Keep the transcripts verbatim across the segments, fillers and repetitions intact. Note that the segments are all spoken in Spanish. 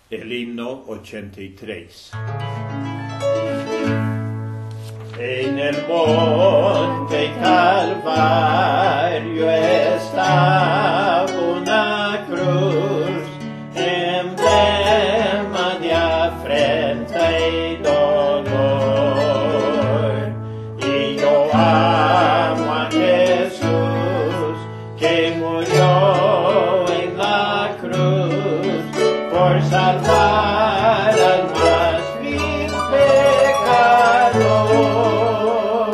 El himno ochenta y tres. En el monte Calvario está una cruz, emblema de afrenta y dolor. Y yo amo a Jesús, que murió en la cruz por salvar al más vil pecador.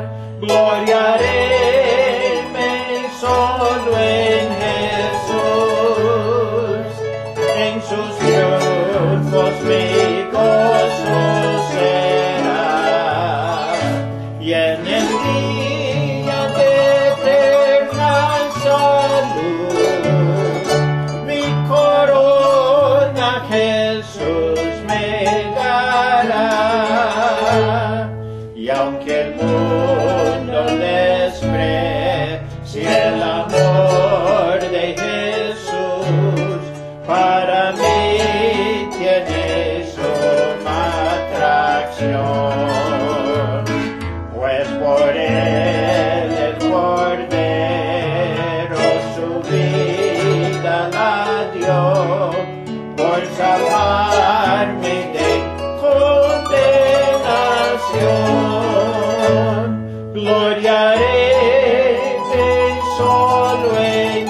Gloriaréme solo en Jesús, en sus triunfos mi gozo será, y en el día de eterna salud mi corona Jesús me dará. Y aunque el mundo desprecie el amor de Jesús, para mí tiene suma atracción, pues por él el Cordero su vida la dio, por salvarme de condenación. Gloriaré solo en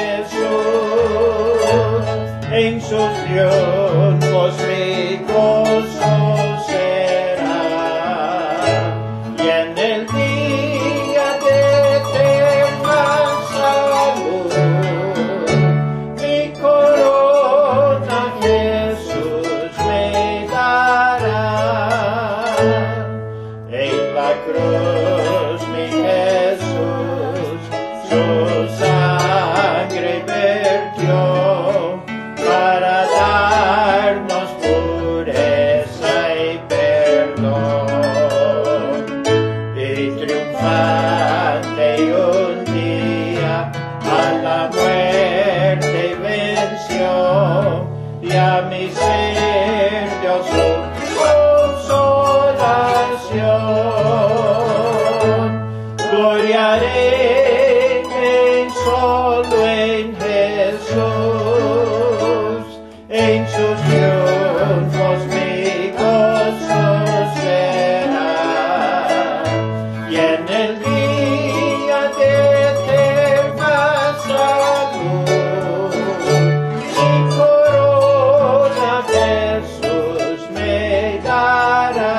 Jesús, en sus triunfos mi gozo será, y en el día de eterna salud mi corona Jesús me dará. En la cruz mi Jesús su sangre vertió para darnos pureza y perdón, y triunfante un día a la muerte venció, y a mi ser dio su consolación. Gloriaré solo en Jesús, en sus triunfos mi gozo será, y en el día de eterna salud mi corona Jesús me dará.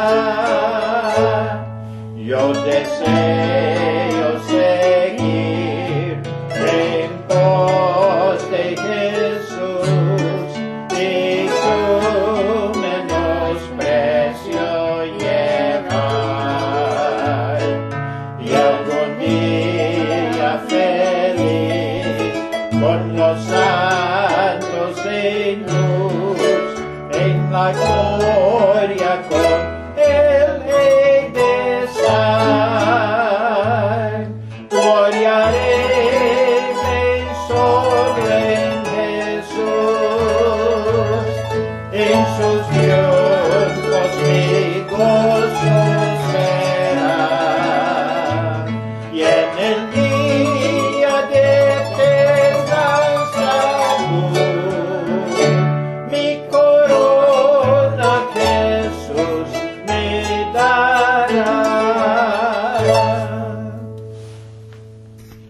Yo deseo seguir en pos de Jesús y su menosprecio llevar, y algún día feliz con los santos en luz, en la gloria con